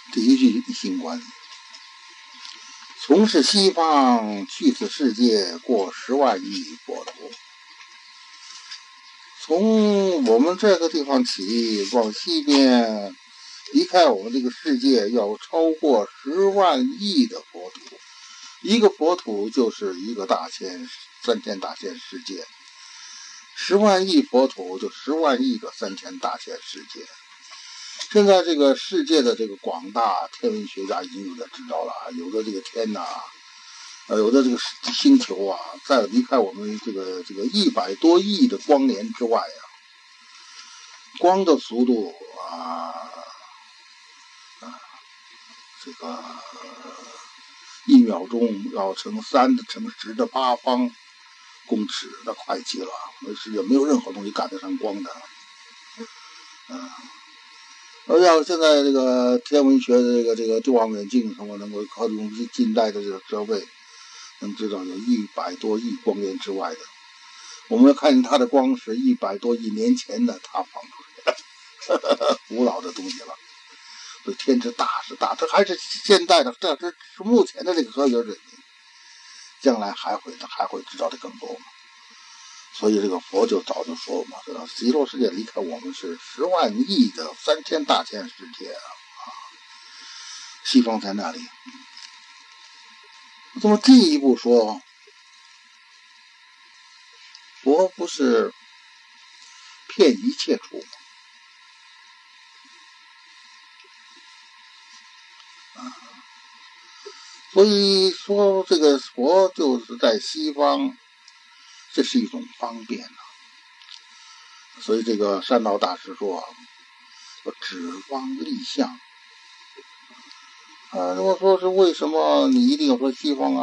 第一句一心观，从是西方去此世界过10万亿国土。从我们这个地方起，往西边离开我们这个世界，要超过10万亿的国土。一个国土就是一个3000大千世界，10万亿国土就10万亿个3000大千世界。现在这个世界的这个广大，天文学家已经有点知道了，有的这个天呐，有的这个星球啊，在离开我们这个100多亿的光年之外啊，光的速度这个1秒钟要乘3乘10的8方公尺，那快极了，世界没有任何东西赶得上光的。而要现在这个天文学的这个望远镜什么能够靠用近代的这个设备，能知道有100多亿光年之外的，我们看见它的光是100多亿年前的它放出来的古老的东西了。所以天之大是大，这还是现代的，这是目前的这个科学水平，将来还会知道的更多嘛。所以这个佛就早就说嘛，这个极乐世界离开我们是10万亿的3000大千世界啊，西方在那里。这么进一步说，佛不是遍一切处吗？所以说这个佛就是在西方，这是一种方便啊。所以这个善导大师说指方立相如果说是为什么你一定要说西方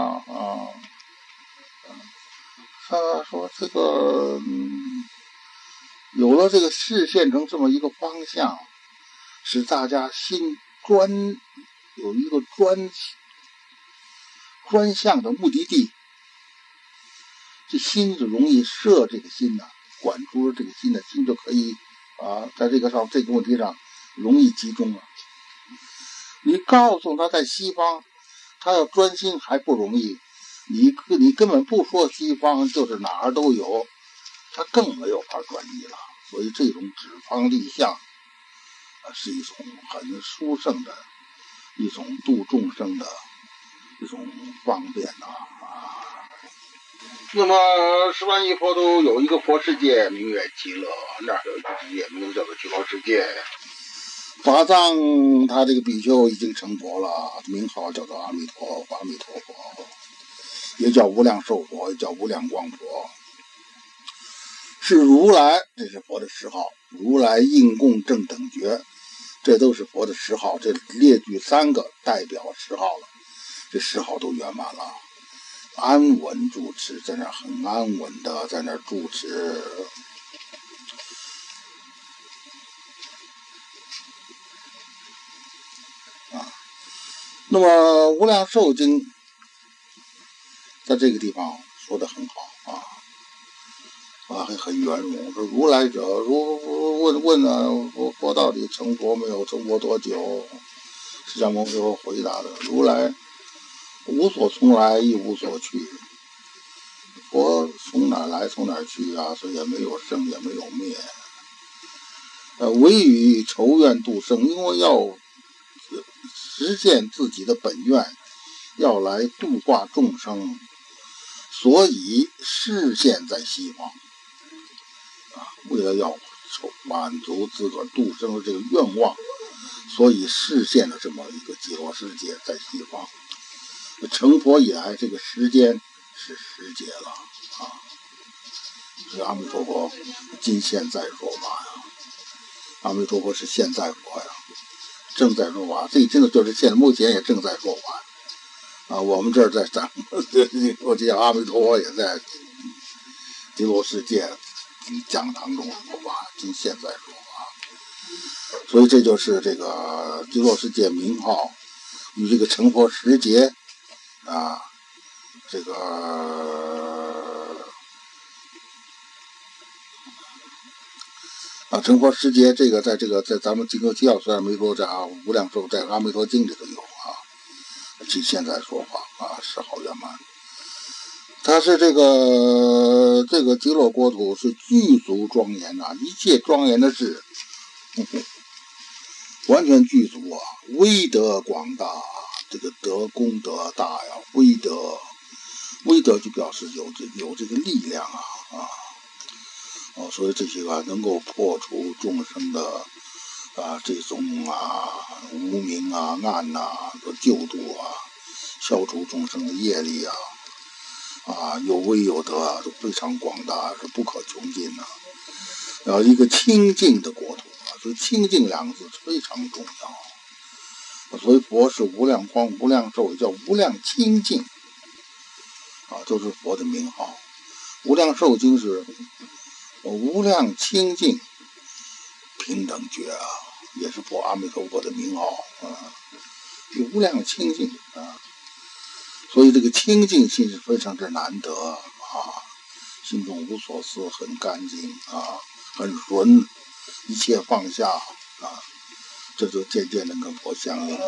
他说这个有了这个视线成这么一个方向，使大家心有一个专项的目的地，这心就容易摄这个心管住这个心的心就可以在这个问题上容易集中了。你告诉他在西方，他要专心还不容易，你根本不说西方，就是哪儿都有，他更没有法专一了。所以这种指方立相是一种很殊胜的一种度众生的一种方便那么10万亿佛都有一个佛世界名曰极乐，那儿有一个世界名叫做极乐世界。法藏他这个比丘已经成佛了，名号叫做阿弥陀佛，也叫无量寿佛，也叫无量光佛，是如来，这是佛的10号，如来应供正等觉，这都是佛的10号，这列举3个代表10号了，这10号都圆满了。安稳住持，在那很安稳的在那住持。那么无量寿经在这个地方说得很好很圆融。说如来者，问佛到底成佛没有？成佛多久？释迦牟尼佛回答的：如来无所从来，亦无所去。佛从哪来，从哪去所以也没有生，也没有灭。唯与筹愿度生，因为要实现自己的本愿，要来度化众生，所以示现在西方为了要满足自个儿度生的这个愿望，所以示现了这么一个极乐世界在西方。成佛以来，这个时间是10劫了阿弥陀佛今现在说法阿弥陀佛是现在佛正在说法，这真的就是目前也正在说法我们这儿在我记得阿弥陀佛也在极乐世界讲堂中说法，今现在说法。所以这就是这个极乐世界名号与这个成佛10劫这个成佛世界这个在咱们金刚经虽然没说，在无量寿在阿弥陀经里头有据现在说法是好圆满。它是这个极乐国土是具足庄严一切庄严的事，完全具足威德广大，这个德功德大呀，威德就表示有这个力量所以这些能够破除众生的这种无明暗救度消除众生的业力有威有德都非常广大，是不可穷尽一个清净的国土所以清净两个字非常重要所以佛是无量光无量寿，叫无量清净都是佛的名号。无量寿经是无量清净平等觉也是佛阿弥陀佛的名号无量清净所以这个清净心是非常之难得心中无所思，很干净很纯，一切放下这就渐渐的跟佛相应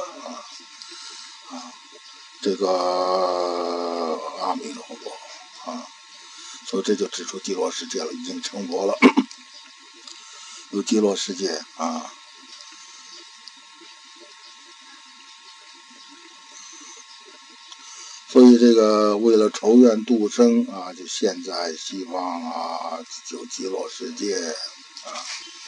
这个阿弥陀佛所以这就指出极乐世界了，已经成佛了有极乐世界所以这个为了筹愿度生就现在希望有极乐世界